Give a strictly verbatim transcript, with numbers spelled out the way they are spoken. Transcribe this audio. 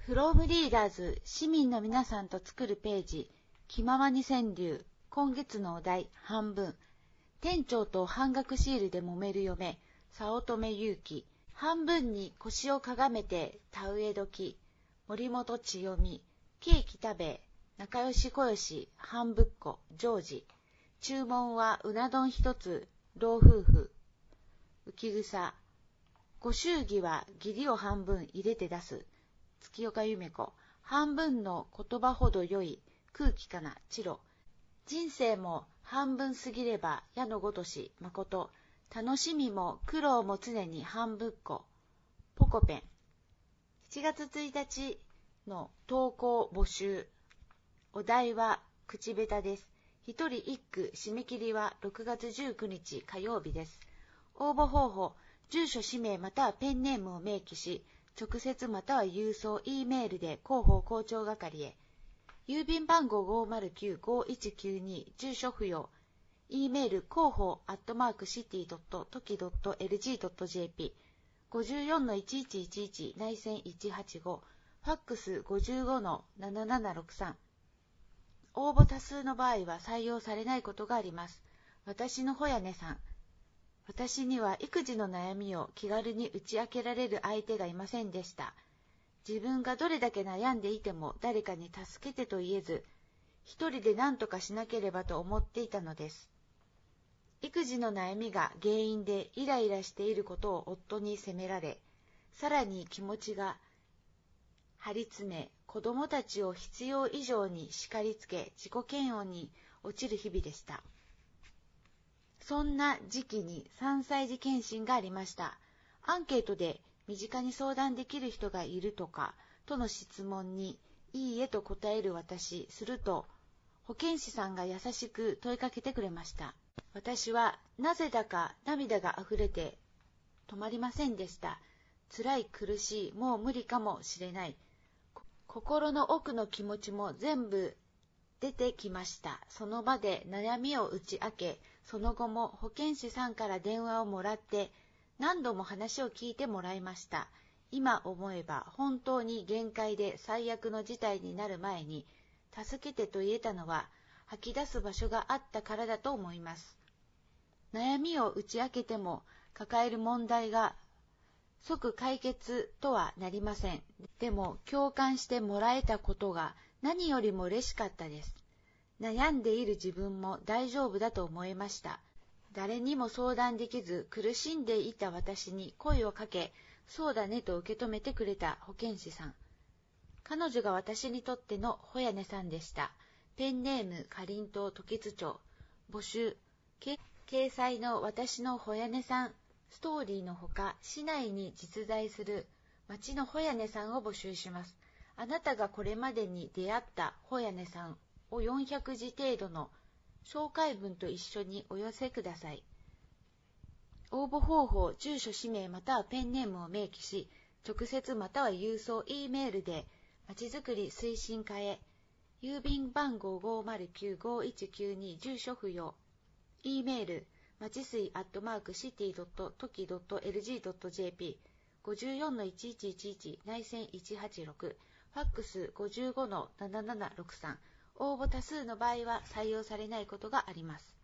from リーダーズ市民の皆さんと作るページ気ままに川柳今月のお題半分店長と半額シールで揉める嫁早乙女勇気半分に腰をかがめて田植え時森本千代美ケーキ食べ仲良し小よし半ぶっこジョージ注文はうな丼一つ老夫婦浮草ご祝儀は義理を半分入れて出す月岡夢子半分の言葉ほど良い空気かなチロ人生も半分過ぎれば矢のごとし誠楽しみも苦労も常に半ぶっこポコペンしちがつついたちの投稿募集お題は口下手です一人一句締め切りはろくがつじゅうくにち火曜日です応募方法住所氏名またはペンネームを明記し直接または郵送 E メールで広報広聴係へ郵便番号 ごーまるきゅうごーいちきゅうに 住所不要 E メール広報アットマークシティドットトキドットエルジードットジェーピー ごじゅうよんのいちいちいちいち内線いちはちごファックス ごじゅうごのななななろくさん応募多数の場合は採用されないことがあります私のほやねさん私には育児の悩みを気軽に打ち明けられる相手がいませんでした。自分がどれだけ悩んでいても誰かに助けてと言えず、一人で何とかしなければと思っていたのです。育児の悩みが原因でイライラしていることを夫に責められ、さらに気持ちが張り詰め、子供たちを必要以上に叱りつけ、自己嫌悪に落ちる日々でした。そんな時期にさんさい児検診がありました。アンケートで身近に相談できる人がいるとかとの質問にいいえと答える私、すると保健師さんが優しく問いかけてくれました。私はなぜだか涙があふれて止まりませんでした。辛い苦しい、もう無理かもしれない。心の奥の気持ちも全部出てきました。その場で悩みを打ち明け、その後も保健師さんから電話をもらって何度も話を聞いてもらいました。今思えば本当に限界で最悪の事態になる前に助けてと言えたのは吐き出す場所があったからだと思います。悩みを打ち明けても抱える問題が即解決とはなりません。でも共感してもらえたことが何よりも嬉しかったです。悩んでいる自分も大丈夫だと思いました。誰にも相談できず苦しんでいた私に声をかけ、そうだねと受け止めてくれた保健師さん。彼女が私にとってのほやねさんでした。ペンネームかりんとう時津町。募集。掲載の私のほやねさんストーリーのほか、市内に実在する町のほやねさんを募集します。あなたがこれまでに出会ったほやねさんをよんひゃくじ程度の紹介文と一緒にお寄せください。応募方法、住所、氏名またはペンネームを明記し、直接または郵送、E メールでまちづくり推進課へ、郵便番号 ごーまるきゅうごーいちきゅうに 住所不要、E メール、まちすいアットマークシティドットトキドットエルジードットジェーピー ごじゅうよんのいちいちいちいち内線いちはちろくファックス ごじゅうごのななななろくさん応募多数の場合は採用されないことがあります。